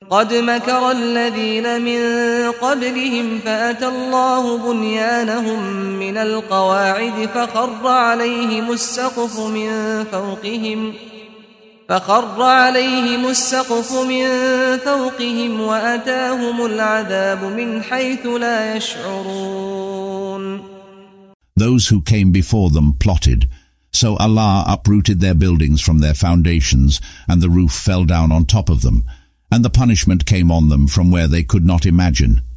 قد مكر الذين من قبلهم فأتى الله بنيانهم من القواعد فخر عليهم السقف من فوقهم وأتاهم العذاب من حيث لا يشعرون. Those who came before them plotted, so Allah uprooted their buildings from their foundations, and the roof fell down on top of them, and the punishment came on them from where they could not imagine.